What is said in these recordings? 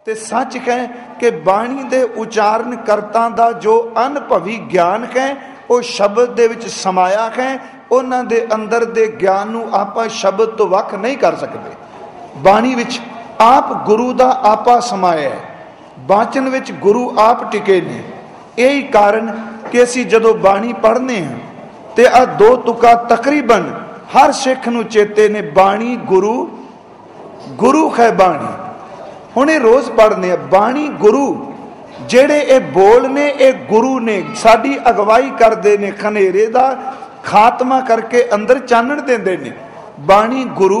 ਤੇ ਸੱਚ ਹੈ कि ਬਾਣੀ ਦੇ ਉਚਾਰਨ ਕਰਤਾ ਦਾ ਜੋ ਅਨੁਭਵੀ ਗਿਆਨ ਹੈ ਉਹ ਸ਼ਬਦ ਦੇ ਵਿੱਚ ਸਮਾਇਆ ਹੈ। ਉਹਨਾਂ ਦੇ ਅੰਦਰ ਦੇ ਗਿਆਨ ਨੂੰ ਆਪਾਂ ਸ਼ਬਦ ਤੋਂ ਵੱਖ ਨਹੀਂ ਕਰ ਸਕਦੇ। ਬਾਣੀ ਵਿੱਚ ਆਪ ਗੁਰੂ ਦਾ ਆਪਾ ਸਮਾਇਆ ਹੈ, ਬਾਚਨ ਵਿੱਚ ਗੁਰੂ ਆਪ ਟਿਕੇ ਨੇ। ਇਹੀ ਕਾਰਨ ਕਿ ਅਸੀਂ ਜਦੋਂ ਬਾਣੀ ਪੜ੍ਹਨੇ ਹਾਂ ਤੇ ਆ ਦੋ ਤੁਕਾਂ ਤਕਰੀਬਨ ਹਰ ਸਿੱਖ ਨੂੰ ਚੇਤੇ ਨੇ, ਬਾਣੀ ਗੁਰੂ, ਗੁਰੂ ਹੈ ਬਾਣੀ। ਹੁਣ ਇਹ ਰੋਜ਼ ਪੜ੍ਹਨੇ ਆ ਬਾਣੀ ਗੁਰੂ। ਜਿਹੜੇ ਇਹ ਬੋਲ ਨੇ ਇਹ ਗੁਰੂ ਨੇ, ਸਾਡੀ ਅਗਵਾਈ ਕਰਦੇ ਨੇ, ਖਨੇਰੇ ਦਾ ਖਾਤਮਾ ਕਰਕੇ ਅੰਦਰ ਚਾਨਣ ਦਿੰਦੇ ਨੇ। ਬਾਣੀ ਗੁਰੂ,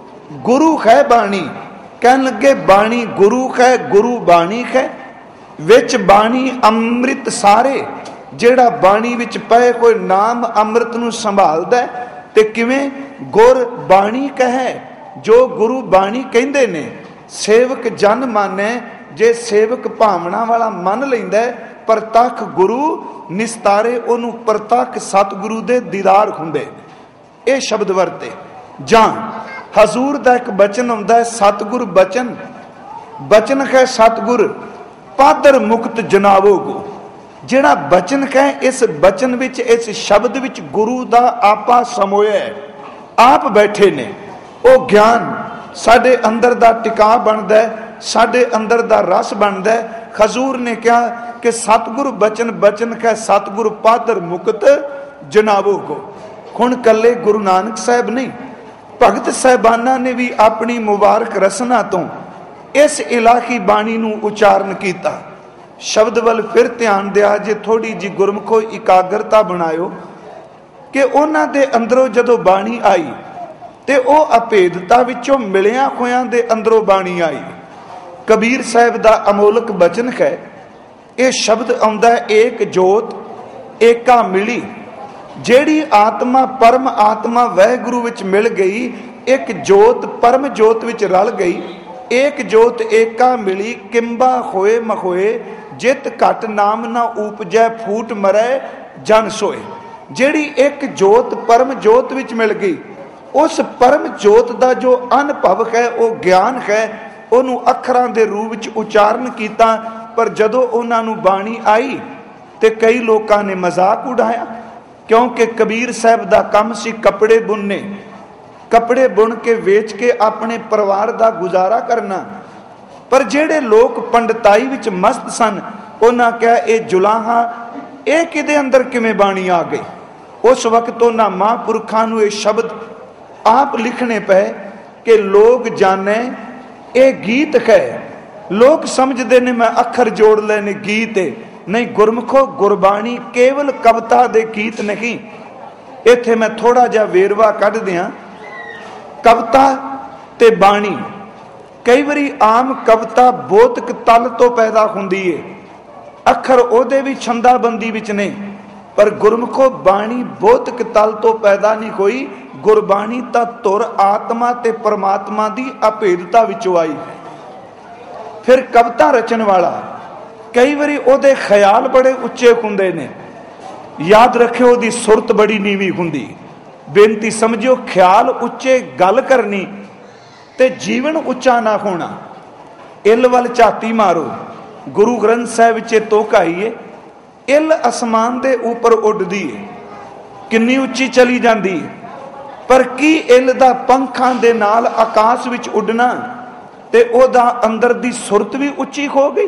ਗੁਰੂ ਹੈ ਬਾਣੀ। ਕਹਿਣ ਲੱਗੇ ਬਾਣੀ ਗੁਰੂ ਹੈ, ਗੁਰੂ ਬਾਣੀ ਹੈ। ਵਿੱਚ ਬਾਣੀ ਅੰਮ੍ਰਿਤ ਸਾਰੇ, ਜਿਹੜਾ ਬਾਣੀ ਵਿੱਚ ਪਏ ਕੋਈ ਨਾਮ ਅੰਮ੍ਰਿਤ ਨੂੰ ਸੰਭਾਲਦਾ। ਤੇ ਕਿਵੇਂ? ਗੁਰ ਬਾਣੀ ਕਹੈ, ਜੋ ਗੁਰੂ ਬਾਣੀ ਕਹਿੰਦੇ ਨੇ। ਸੇਵਕ ਜਨ ਮਾਨੈ, ਜੇ ਸੇਵਕ ਭਾਵਨਾ ਵਾਲਾ ਮੰਨ ਲੈਂਦਾ ਪ੍ਰਤੱਖ ਗੁਰੂ ਨਿਸਤਾਰੇ, ਉਹਨੂੰ ਪ੍ਰਤੱਖ ਸਤਿਗੁਰੂ ਦੇ ਦੀਦਾਰ ਹੁੰਦੇ। ਇਹ ਸ਼ਬਦ ਵਰਤੇ। ਜਾਂ ਹਜ਼ੂਰ ਦਾ ਇੱਕ ਬਚਨ ਆਉਂਦਾ ਹੈ, ਸਤਿਗੁਰ ਬਚਨ, ਬਚਨ ਹੈ ਸਤਿਗੁਰ ਪਾਦਰ ਮੁਕਤ ਜਨਾਵੋ ਗੋ। ਜਿਹੜਾ ਬਚਨ ਹੈ, ਇਸ ਬਚਨ ਵਿੱਚ, ਇਸ ਸ਼ਬਦ ਵਿੱਚ ਗੁਰੂ ਦਾ ਆਪਾ ਸਮੋਇਆ, ਆਪ ਬੈਠੇ ਨੇ। ਉਹ ਗਿਆਨ ਸਾਡੇ ਅੰਦਰ ਦਾ ਟਿਕਾ ਬਣਦਾ, ਸਾਡੇ ਅੰਦਰ ਦਾ ਰਸ ਬਣਦਾ। ਹਜ਼ੂਰ ਨੇ ਕਿਹਾ ਕਿ ਸਤਿਗੁਰ ਬਚਨ, ਬਚਨ ਹੈ ਸਤਿਗੁਰ ਪਾਦਰ ਮੁਕਤ ਜਨਾਵੋ ਕੋ। ਹੁਣ ਕੱਲੇ ਗੁਰੂ ਨਾਨਕ ਸਾਹਿਬ ਨਹੀਂ, ਭਗਤ ਸਾਹਿਬਾਨਾਂ ਨੇ ਵੀ ਆਪਣੀ ਮੁਬਾਰਕ ਰਸਨਾ ਤੋਂ ਇਸ ਇਲਾਹੀ ਬਾਣੀ ਨੂੰ ਉਚਾਰਨ ਕੀਤਾ। ਸ਼ਬਦ ਵੱਲ ਫਿਰ ਧਿਆਨ ਦਿਆ ਜੇ, ਥੋੜੀ ਜੀ ਗੁਰਮੁਖੋ ਇਕਾਗਰਤਾ ਬਣਾਇਓ ਕਿ ਉਹਨਾਂ ਦੇ ਅੰਦਰੋਂ ਜਦੋਂ ਬਾਣੀ ਆਈ ਤੇ ਉਹ ਅਭੇਦਤਾ ਵਿੱਚੋਂ ਮਿਲਿਆ ਹੋਇਆਂ ਦੇ ਅੰਦਰੋਂ ਬਾਣੀ ਆਈ। ਕਬੀਰ ਸਾਹਿਬ ਦਾ ਅਮੋਲਕ ਬਚਨ ਹੈ, ਇਹ ਸ਼ਬਦ ਆਉਂਦਾ ਹੈ, ਏਕ ਜੋਤ ਏਕਾ ਮਿਲੀ। ਜਿਹੜੀ ਆਤਮਾ ਪਰਮ ਆਤਮਾ ਵਾਹਿਗੁਰੂ ਵਿੱਚ ਮਿਲ ਗਈ, ਇੱਕ ਜੋਤ ਪਰਮ ਜੋਤ ਵਿੱਚ ਰਲ ਗਈ। ਏਕ ਜੋਤ ਏਕਾ ਮਿਲੀ, ਕਿੰਬਾ ਹੋਏ ਮਖੋਏ, ਜਿਤ ਘਟ ਨਾਮ ਨਾ ਉਪਜੈ, ਫੂਟ ਮਰੈ ਜਨ ਸੋਏ। ਜਿਹੜੀ ਇੱਕ ਜੋਤ ਪਰਮ ਜੋਤ ਵਿੱਚ ਮਿਲ ਗਈ, ਉਸ ਪਰਮ ਜੋਤ ਦਾ ਜੋ ਅਨੁਭਵ ਹੈ, ਉਹ ਗਿਆਨ ਹੈ, ਉਹਨੂੰ ਅੱਖਰਾਂ ਦੇ ਰੂਪ ਵਿੱਚ ਉਚਾਰਨ ਕੀਤਾ। ਪਰ ਜਦੋਂ ਉਹਨਾਂ ਨੂੰ ਬਾਣੀ ਆਈ ਤੇ ਕਈ ਲੋਕਾਂ ਨੇ ਮਜ਼ਾਕ ਉਡਾਇਆ, ਕਿਉਂਕਿ ਕਬੀਰ ਸਾਹਿਬ ਦਾ ਕੰਮ ਸੀ ਕੱਪੜੇ ਬੁਣਨੇ, ਕੱਪੜੇ ਬੁਣ ਕੇ ਵੇਚ ਕੇ ਆਪਣੇ ਪਰਿਵਾਰ ਦਾ ਗੁਜ਼ਾਰਾ ਕਰਨਾ। ਪਰ ਜਿਹੜੇ ਲੋਕ ਪੰਡਤਾਈ ਵਿੱਚ ਮਸਤ ਸਨ, ਉਹਨਾਂ ਕਿਹਾ ਇਹ ਜੁਲਾਹਾ, ਇਹ ਕਿਹਦੇ ਅੰਦਰ ਕਿਵੇਂ ਬਾਣੀ ਆ ਗਈ। ਉਸ ਵਕਤ ਉਹਨਾਂ ਮਹਾਂਪੁਰਖਾਂ ਨੂੰ ਇਹ ਸ਼ਬਦ ਆਪ ਲਿਖਣੇ ਪਏ ਕਿ ਲੋਕ ਜਾਣੇ ਇਹ ਗੀਤ ਹੈ। ਲੋਕ ਸਮਝਦੇ ਨੇ ਮੈਂ ਅੱਖਰ ਜੋੜ ਲਏ ਨੇ, ਗੀਤ ਹੈ। ਨਹੀਂ ਗੁਰਮੁਖੋ, ਗੁਰਬਾਣੀ ਕੇਵਲ ਕਵਿਤਾ ਦੇ ਗੀਤ ਨਹੀਂ। ਇੱਥੇ ਮੈਂ ਥੋੜਾ ਜਿਹਾ ਵੇਰਵਾ ਕੱਢ ਦਿਆਂ। ਕਵਿਤਾ ਤੇ ਬਾਣੀ, ਕਈ ਵਾਰੀ ਆਮ ਕਵਿਤਾ ਬੋਧਕ ਤਲ ਤੋਂ ਪੈਦਾ ਹੁੰਦੀ ਹੈ, ਅੱਖਰ ਉਹਦੇ ਵੀ ਛੰਦਾਬੰਦੀ ਵਿੱਚ ਨੇ। ਪਰ ਗੁਰਮੁਖੋ ਬਾਣੀ ਬੋਧਕ ਤਲ ਤੋਂ ਪੈਦਾ ਨਹੀਂ ਹੋਈ। ਗੁਰਬਾਣੀ ਤਾਂ ਧੁਰ ਆਤਮਾ ਤੇ ਪਰਮਾਤਮਾ ਦੀ ਅਭੇਦਤਾ ਵਿੱਚੋਂ ਆਈ ਹੈ। ਫਿਰ ਕਵਿਤਾ ਰਚਨ ਵਾਲਾ ਕਈ ਵਾਰੀ ਉਹਦੇ ਖਿਆਲ ਬੜੇ ਉੱਚੇ ਹੁੰਦੇ ਨੇ, ਯਾਦ ਰੱਖਿਓ ਉਹਦੀ ਸੁਰਤ ਬੜੀ ਨੀਵੀਂ ਹੁੰਦੀ। ਬੇਨਤੀ ਸਮਝਿਓ, ਖਿਆਲ ਉੱਚੇ ਗੱਲ ਕਰਨੀ ਤੇ ਜੀਵਨ ਉੱਚਾ ਨਾ ਹੋਣਾ। ਇੱਲ ਵੱਲ ਝਾਤੀ ਮਾਰੋ, ਗੁਰੂ ਗ੍ਰੰਥ ਸਾਹਿਬ ਵਿੱਚ ਤੋਕਾਈਏ, ਇੱਲ ਅਸਮਾਨ ਦੇ ਉੱਪਰ ਉੱਡਦੀ ਹੈ, ਕਿੰਨੀ ਉੱਚੀ ਚਲੀ ਜਾਂਦੀ ਹੈ। ਪਰ ਕੀ ਇੱਲ ਦਾ ਪੰਖਾਂ ਦੇ ਨਾਲ ਆਕਾਸ਼ ਵਿੱਚ ਉੱਡਣਾ ਤੇ ਉਹਦਾ ਅੰਦਰ ਦੀ ਸੁਰਤ ਵੀ ਉੱਚੀ ਹੋ ਗਈ।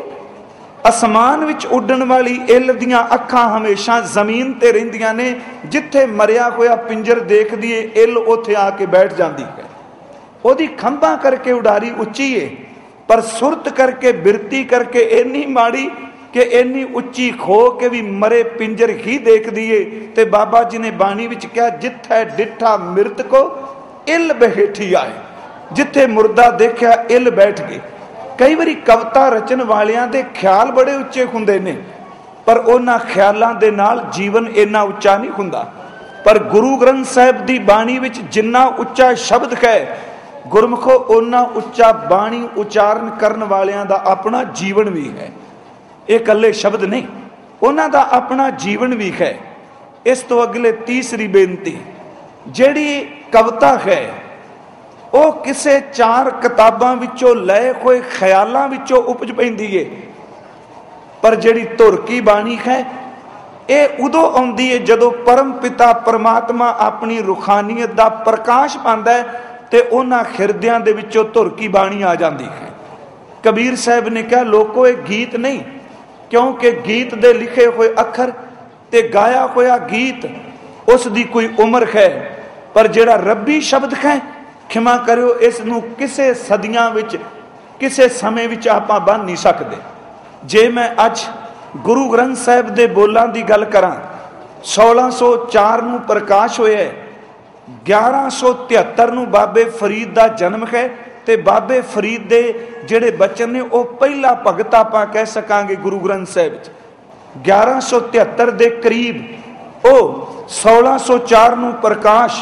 ਅਸਮਾਨ ਵਿੱਚ ਉੱਡਣ ਵਾਲੀ ਇੱਲ ਦੀਆਂ ਅੱਖਾਂ ਹਮੇਸ਼ਾ ਜ਼ਮੀਨ ਤੇ ਰਹਿੰਦੀਆਂ ਨੇ। ਜਿੱਥੇ ਮਰਿਆ ਹੋਇਆ ਪਿੰਜਰ ਦੇਖਦੀ ਏ, ਇੱਲ ਉੱਥੇ ਆ ਕੇ ਬੈਠ ਜਾਂਦੀ ਹੈ। ਉਹਦੀ ਖੰਭਾਂ ਕਰਕੇ ਉਡਾਰੀ ਉੱਚੀ ਏ, ਪਰ ਸੁਰਤ ਕਰਕੇ, ਬਿਰਤੀ ਕਰਕੇ ਇੰਨੀ ਮਾੜੀ ਕਿ ਇੰਨੀ ਉੱਚੀ ਖੋ ਕੇ ਵੀ ਮਰੇ ਪਿੰਜਰ ਹੀ ਦੇਖਦੀ ਏ। ਤੇ ਬਾਬਾ ਜੀ ਨੇ ਬਾਣੀ ਵਿੱਚ ਕਿਹਾ, ਜਿੱਥੇ ਡਿੱਠਾ ਮਿਰਤ ਕੋ ਇੱਲ ਬੈਠੀ ਆਏ। ਜਿੱਥੇ ਮੁਰਦਾ ਦੇਖਿਆ ਇੱਲ ਬੈਠ ਗਈ। ਕਈ ਵਾਰੀ ਕਵਿਤਾ ਰਚਨ ਵਾਲਿਆਂ ਦੇ ਖਿਆਲ ਬੜੇ ਉੱਚੇ ਹੁੰਦੇ ਨੇ, ਪਰ ਉਹਨਾਂ ਖਿਆਲਾਂ ਦੇ ਨਾਲ ਜੀਵਨ ਇੰਨਾ ਉੱਚਾ ਨਹੀਂ ਹੁੰਦਾ। ਪਰ ਗੁਰੂ ਗ੍ਰੰਥ ਸਾਹਿਬ ਦੀ ਬਾਣੀ ਵਿੱਚ ਜਿੰਨਾ ਉੱਚਾ ਸ਼ਬਦ ਹੈ, ਗੁਰਮੁਖੋ ਓਨਾ ਉੱਚਾ ਬਾਣੀ ਉਚਾਰਨ ਕਰਨ ਵਾਲਿਆਂ ਦਾ ਆਪਣਾ ਜੀਵਨ ਵੀ ਹੈ। ਇਹ ਇਕੱਲੇ ਸ਼ਬਦ ਨਹੀਂ, ਉਹਨਾਂ ਦਾ ਆਪਣਾ ਜੀਵਨ ਵੀ ਹੈ। ਇਸ ਤੋਂ ਅਗਲੇ ਤੀਸਰੀ ਬੇਨਤੀ, ਜਿਹੜੀ ਕਵਿਤਾ ਹੈ ਉਹ ਕਿਸੇ 4 ਕਿਤਾਬਾਂ ਵਿੱਚੋਂ ਲਏ ਹੋਏ ਖਿਆਲਾਂ ਵਿੱਚੋਂ ਉਪਜ ਪੈਂਦੀ ਏ। ਪਰ ਜਿਹੜੀ ਧੁਰ ਕੀ ਬਾਣੀ ਹੈ ਇਹ ਉਦੋਂ ਆਉਂਦੀ ਹੈ ਜਦੋਂ ਪਰਮ ਪਿਤਾ ਪਰਮਾਤਮਾ ਆਪਣੀ ਰੂਹਾਨੀਅਤ ਦਾ ਪ੍ਰਕਾਸ਼ ਪਾਉਂਦਾ ਹੈ ਤੇ ਉਹਨਾਂ ਹਿਰਦਿਆਂ ਦੇ ਵਿੱਚੋਂ ਧੁਰ ਕੀ ਬਾਣੀ ਆ ਜਾਂਦੀ ਹੈ। ਕਬੀਰ ਸਾਹਿਬ ਨੇ ਕਿਹਾ ਲੋਕੋ ਇਹ ਗੀਤ ਨਹੀਂ, ਕਿਉਂਕਿ ਗੀਤ ਦੇ ਲਿਖੇ ਹੋਏ ਅੱਖਰ ਤੇ ਗਾਇਆ ਹੋਇਆ ਗੀਤ ਉਸ ਦੀ ਕੋਈ ਉਮਰ ਹੈ, ਪਰ ਜਿਹੜਾ ਰੱਬੀ ਸ਼ਬਦ ਹੈ ਖਿਮਾ ਕਰਿਓ ਇਸ ਨੂੰ ਕਿਸੇ ਸਦੀਆਂ ਵਿੱਚ ਕਿਸੇ ਸਮੇਂ ਵਿੱਚ ਆਪਾਂ ਬੰਨ੍ਹ ਨਹੀਂ ਸਕਦੇ। ਜੇ ਮੈਂ ਅੱਜ ਗੁਰੂ ਗ੍ਰੰਥ ਸਾਹਿਬ ਦੇ ਬੋਲਾਂ ਦੀ ਗੱਲ ਕਰਾਂ, 1604 ਨੂੰ ਪ੍ਰਕਾਸ਼ ਹੋਇਆ, 1173 ਨੂੰ ਬਾਬੇ ਫਰੀਦ ਦਾ ਜਨਮ ਹੈ ਤੇ ਬਾਬੇ ਫਰੀਦ ਦੇ ਜਿਹੜੇ ਬਚਨ ਨੇ ਉਹ ਪਹਿਲਾ ਭਗਤ ਆਪਾਂ ਕਹਿ ਸਕਾਂਗੇ ਗੁਰੂ ਗ੍ਰੰਥ ਸਾਹਿਬ ਵਿੱਚ। 1173 ਦੇ ਕਰੀਬ ਉਹ 1604 ਨੂੰ ਪ੍ਰਕਾਸ਼,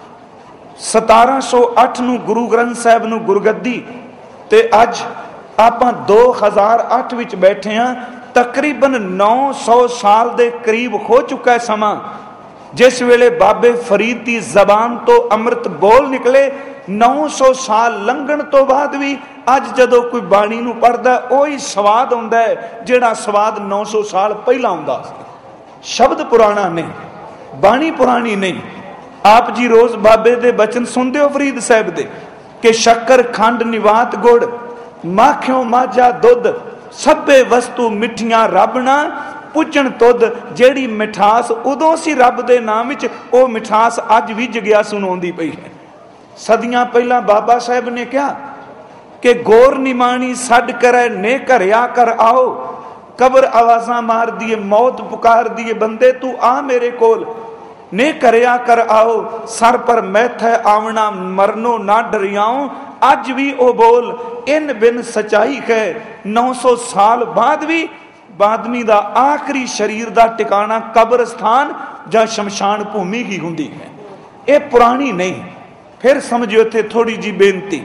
1708 ਨੂੰ ਗੁਰੂ ਗ੍ਰੰਥ ਸਾਹਿਬ ਨੂੰ ਗੁਰਗੱਦੀ ਤੇ ਅੱਜ ਆਪਾਂ 2008 ਵਿੱਚ ਬੈਠੇ ਹਾਂ। ਤਕਰੀਬਨ 900 ਸਾਲ ਦੇ ਕਰੀਬ ਹੋ ਚੁੱਕਾ ਹੈ ਸਮਾਂ ਜਿਸ ਵੇਲੇ ਬਾਬੇ ਫਰੀਦ ਦੀ ਜ਼ਬਾਨ ਤੋਂ ਅੰਮ੍ਰਿਤ ਬੋਲ ਨਿਕਲੇ। 900 ਸਾਲ ਲੰਘਣ ਤੋਂ ਬਾਅਦ ਵੀ ਅੱਜ ਜਦੋਂ ਕੋਈ ਬਾਣੀ ਨੂੰ ਪੜ੍ਹਦਾ ਉਹੀ ਸਵਾਦ ਆਉਂਦਾ ਹੈ ਜਿਹੜਾ ਸਵਾਦ 900 ਸਾਲ ਪਹਿਲਾਂ ਆਉਂਦਾ ਸੀ। ਸ਼ਬਦ ਪੁਰਾਣਾ ਨਹੀਂ, ਬਾਣੀ ਪੁਰਾਣੀ ਨਹੀਂ। ਆਪ ਜੀ ਰੋਜ਼ ਬਾਬੇ ਦੇ ਬਚਨ ਸੁਣਦੇ ਹੋ ਫਰੀਦ ਸਾਹਿਬ ਦੇ ਕਿ ਸ਼ੱਕਰ ਖੰਡ ਨਿਵਾਤ ਗੁੜ ਮਾਖਿਓ ਮਾਝਾ ਦੁੱਧ ਸਭੇ ਵਸਤੂ ਮਿੱਠੀਆਂ ਰੱਬ ਨਾ ਪੁੱਜਣ ਤੁਧ। ਜਿਹੜੀ ਮਿਠਾਸ ਉਦੋਂ ਸੀ ਰੱਬ ਦੇ ਨਾਮ ਵਿੱਚ ਉਹ ਮਿਠਾਸ ਅੱਜ ਵੀ ਜਗਿਆਸੂ ਨੂੰ ਆਉਂਦੀ ਪਈ ਹੈ। ਸਦੀਆਂ ਪਹਿਲਾਂ ਬਾਬਾ ਸਾਹਿਬ ਨੇ ਕਿਹਾ ਕਿ ਗੌਰ ਨਿਮਾਣੀ ਛੱਡ ਕਰੈ ਨੇ ਘਰਿਆ ਕਰ ਆਓ, ਕਬਰ ਆਵਾਜ਼ਾਂ ਮਾਰਦੀ ਏ ਮੌਤ ਪੁਕਾਰਦੀ ਏ ਬੰਦੇ ਤੂੰ ਆ ਮੇਰੇ ਕੋਲ, ਨੇ ਕਰਿਆ ਕਰ ਆਓ ਸਰ ਪਰ ਮੈਥੈ ਆਵਣਾ ਮਰਨੋ ਨਾ ਡਰਿਆਓ। ਅੱਜ ਵੀ ਉਹ ਬੋਲ ਇਨ ਬਿਨ ਸਚਾਈ ਹੈ। 900 ਸਾਲ ਬਾਅਦ ਵੀ ਬਾਦਮੀ ਦਾ ਆਖਰੀ ਸਰੀਰ ਦਾ ਟਿਕਾਣਾ ਕਬਰਸਤਾਨ ਜਾਂ ਸ਼ਮਸ਼ਾਨ ਭੂਮੀ ਹੀ ਹੁੰਦੀ ਹੈ। ਇਹ ਪੁਰਾਣੀ ਨਹੀਂ। ਫਿਰ ਸਮਝਿਓ ਇੱਥੇ ਥੋੜੀ ਜੀ ਬੇਨਤੀ,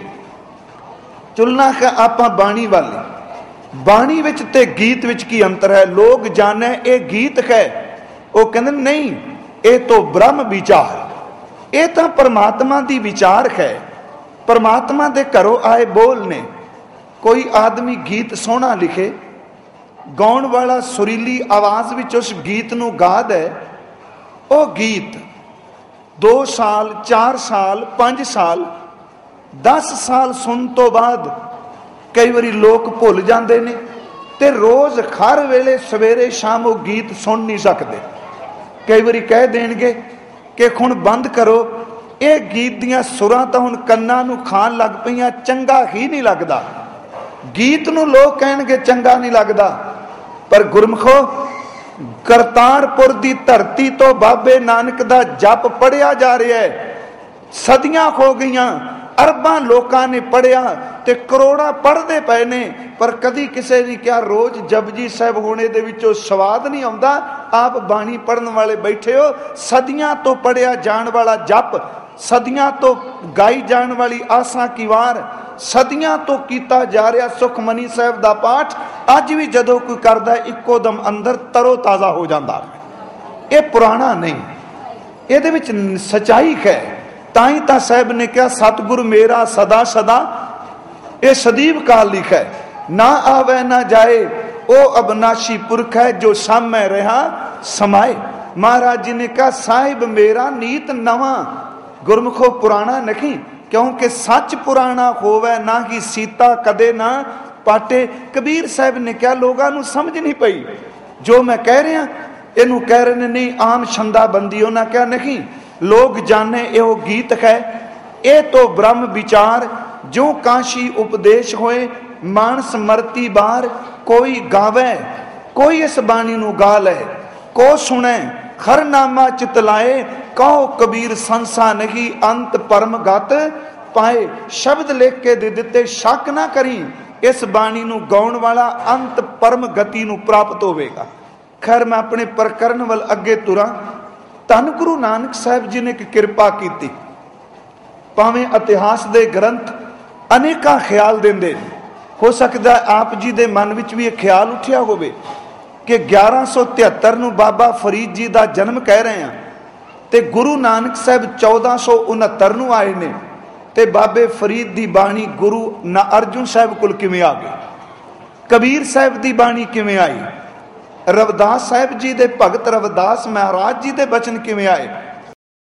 ਚੁਲਨਾ ਹੈ ਆਪਾਂ ਬਾਣੀ ਵਾਲੀ। ਬਾਣੀ ਵਿੱਚ ਤੇ ਗੀਤ ਵਿੱਚ ਕੀ ਅੰਤਰ ਹੈ? ਲੋਕ ਜਾਣੇ ਇਹ ਗੀਤ ਹੈ, ਉਹ ਕਹਿੰਦੇ ਨਹੀਂ ਇਹ ਤਾਂ ਬ੍ਰਹਮ ਵਿਚਾਰ, ਇਹ ਤਾਂ ਪਰਮਾਤਮਾ ਦੀ ਵਿਚਾਰ ਹੈ, ਪਰਮਾਤਮਾ ਦੇ ਘਰੋਂ ਆਏ ਬੋਲ ਨੇ। ਕੋਈ ਆਦਮੀ ਗੀਤ ਸੋਹਣਾ ਲਿਖੇ, ਗਾਉਣ ਵਾਲਾ ਸੁਰੀਲੀ ਆਵਾਜ਼ ਵਿੱਚ ਉਸ ਗੀਤ ਨੂੰ ਗਾ ਦੇ, ਉਹ ਗੀਤ 2 ਸਾਲ 4 ਸਾਲ 5 ਸਾਲ 10 ਸਾਲ ਸੁਣਨ ਤੋਂ ਬਾਅਦ ਕਈ ਵਾਰੀ ਲੋਕ ਭੁੱਲ ਜਾਂਦੇ ਨੇ ਤੇ ਰੋਜ਼ ਹਰ ਵੇਲੇ ਸਵੇਰੇ ਸ਼ਾਮ ਉਹ ਗੀਤ ਸੁਣ ਨਹੀਂ ਸਕਦੇ। ਕਈ ਵਾਰੀ ਕਹਿ ਦੇਣਗੇ ਕਿ ਹੁਣ ਬੰਦ ਕਰੋ, ਇਹ ਗੀਤ ਦੀਆਂ ਸੁਰਾਂ ਤਾਂ ਹੁਣ ਕੰਨਾਂ ਨੂੰ ਖਾਣ ਲੱਗ ਪਈਆਂ, ਚੰਗਾ ਹੀ ਨਹੀਂ ਲੱਗਦਾ। ਗੀਤ ਨੂੰ ਲੋਕ ਕਹਿਣਗੇ ਚੰਗਾ ਨਹੀਂ ਲੱਗਦਾ, ਪਰ ਗੁਰਮਖੋ ਕਰਤਾਰਪੁਰ ਦੀ ਧਰਤੀ ਤੋਂ ਬਾਬੇ ਨਾਨਕ ਦਾ ਜਪ ਪੜਿਆ ਜਾ ਰਿਹਾ ਹੈ। ਸਦੀਆਂ ਹੋ ਗਈਆਂ, ਅਰਬਾਂ ਲੋਕਾਂ ਨੇ ਪੜਿਆ ਤੇ ਕਰੋੜਾਂ ਪੜ੍ਹਦੇ ਪਏ ਨੇ, ਪਰ ਕਦੀ ਕਿਸੇ ਨੇ ਕਿਹਾ ਰੋਜ਼ ਜਪਜੀ ਸਾਹਿਬ ਹੋਣੇ ਦੇ ਵਿੱਚੋਂ ਸਵਾਦ ਨਹੀਂ ਆਉਂਦਾ। ਆਪ ਬਾਣੀ ਪੜ੍ਹਨ ਵਾਲੇ ਬੈਠੇ ਹੋ, ਸਦੀਆਂ ਤੋਂ ਪੜਿਆ ਜਾਣ ਵਾਲਾ ਜਪ, ਸਦੀਆਂ ਤੋਂ ਗਾਈ ਜਾਣ ਵਾਲੀ ਆਸਾਂ ਕੀ ਵਾਰ, ਸਦੀਆਂ ਤੋਂ ਕੀਤਾ ਜਾ ਰਿਹਾ ਸੁਖਮਨੀ ਸਾਹਿਬ ਦਾ ਪਾਠ ਅੱਜ ਵੀ ਜਦੋਂ ਕੋਈ ਕਰਦਾ ਇੱਕੋ ਦਮ ਅੰਦਰ ਤਰੋ ਤਾਜ਼ਾ ਹੋ ਜਾਂਦਾ। ਇਹ ਪੁਰਾਣਾ ਨਹੀਂ, ਇਹਦੇ ਵਿੱਚ ਸਚਾਈ ਹੈ। ਤਾਂ ਹੀ ਤਾਂ ਸਾਹਿਬ ਨੇ ਕਿਹਾ ਸਤਿਗੁਰ ਮੇਰਾ ਸਦਾ ਸਦਾ, ਇਹ ਸਦੀਵ ਕਾਲ ਲਿਖਾ ਨਾ ਆਵੇ ਨਾ ਜਾਏ, ਉਹ ਅਬਨਾਸ਼ੀ ਪੁਰਖ ਹੈ ਜੋ ਸਾਹਮਣੇ ਰਿਹਾ ਸਮਾਏ। ਮਹਾਰਾਜ ਜੀ ਨੇ ਕਹਾ ਸਾਹਿਬ ਮੇਰਾ ਨੀਤ ਨਵਾਂ। ਗੁਰਮੁਖੋ ਪੁਰਾਣਾ ਨਹੀਂ, ਕਿਉਂਕਿ ਸੱਚ ਪੁਰਾਣਾ ਹੋਵੇ ਨਾ ਹੀ ਸੀਤਾ ਕਦੇ ਨਾ ਪਾਟੇ। ਕਬੀਰ ਸਾਹਿਬ ਨੇ ਕਿਹਾ ਲੋਕਾਂ ਨੂੰ ਸਮਝ ਨਹੀਂ ਪਈ ਜੋ ਮੈਂ ਕਹਿ ਰਿਹਾ, ਇਹਨੂੰ ਕਹਿ ਰਹੇ ਨੇ ਨਹੀਂ ਆਮ ਛੰਦਾ ਬੰਦੀ। ਉਹਨਾਂ ਕਿਹਾ ਨਹੀਂ, ਲੋਕ ਜਾਣੇ ਇਹੋ ਗੀਤ ਹੈ, ਇਹ ਤੋਂ ਬ੍ਰਹਮ ਵਿਚਾਰ ਜੋ ਕਾਸ਼ੀ ਉਪਦੇਸ਼ ਹੋਏ ਮਾਨਸ ਮਰਤੀ ਬਾਰ। ਕੋਈ ਗਾਵੇ ਕੋਈ ਇਸ ਬਾਣੀ ਨੂੰ ਗਾ ਲੈ, ਕੋ ਸੁਣੇ ਖਰਨਾਮਾ ਚਿਤਲਾਏ, ਕਹੋ ਕਬੀਰ ਸੰਸਾ ਨਹੀਂ ਅੰਤ ਪਰਮ ਗਤ ਪਾਏ। ਸ਼ਬਦ ਲਿਖ ਕੇ ਦੇ ਦਿੱਤੇ, ਸ਼ੱਕ ਨਾ ਕਰੀ ਇਸ ਬਾਣੀ ਨੂੰ ਗਾਉਣ ਵਾਲਾ ਅੰਤ ਪਰਮ ਗਤੀ ਨੂੰ ਪ੍ਰਾਪਤ ਹੋਵੇਗਾ। ਖੈਰ ਮੈਂ ਆਪਣੇ ਪ੍ਰਕਰਨ ਵੱਲ ਅੱਗੇ ਤੁਰਾਂ। ਧੰਨ ਗੁਰੂ ਨਾਨਕ ਸਾਹਿਬ ਜੀ ਨੇ ਇੱਕ ਕਿਰਪਾ ਕੀਤੀ। ਭਾਵੇਂ ਇਤਿਹਾਸ ਦੇ ਗ੍ਰੰਥ ਅਨੇਕਾਂ ਖਿਆਲ ਦਿੰਦੇ, ਹੋ ਸਕਦਾ ਆਪ ਜੀ ਦੇ ਮਨ ਵਿੱਚ ਵੀ ਇਹ ਖਿਆਲ ਉੱਠਿਆ ਹੋਵੇ ਕਿ 1173 ਨੂੰ ਬਾਬਾ ਫਰੀਦ ਜੀ ਦਾ ਜਨਮ ਕਹਿ ਰਹੇ ਹਾਂ ਤੇ ਗੁਰੂ ਨਾਨਕ ਸਾਹਿਬ 1469 ਨੂੰ ਆਏ ਨੇ। ਤੇ ਬਾਬੇ ਫਰੀਦ ਦੀ ਬਾਣੀ ਗੁਰੂ ਅਰਜੁਨ ਸਾਹਿਬ ਕੋਲ ਕਿਵੇਂ ਆ ਗਈ, ਕਬੀਰ ਸਾਹਿਬ ਦੀ ਬਾਣੀ ਕਿਵੇਂ ਆਈ, ਰਵਿਦਾਸ ਸਾਹਿਬ ਜੀ ਦੇ ਭਗਤ ਰਵਿਦਾਸ ਮਹਾਰਾਜ ਜੀ ਦੇ ਬਚਨ ਕਿਵੇਂ ਆਏ।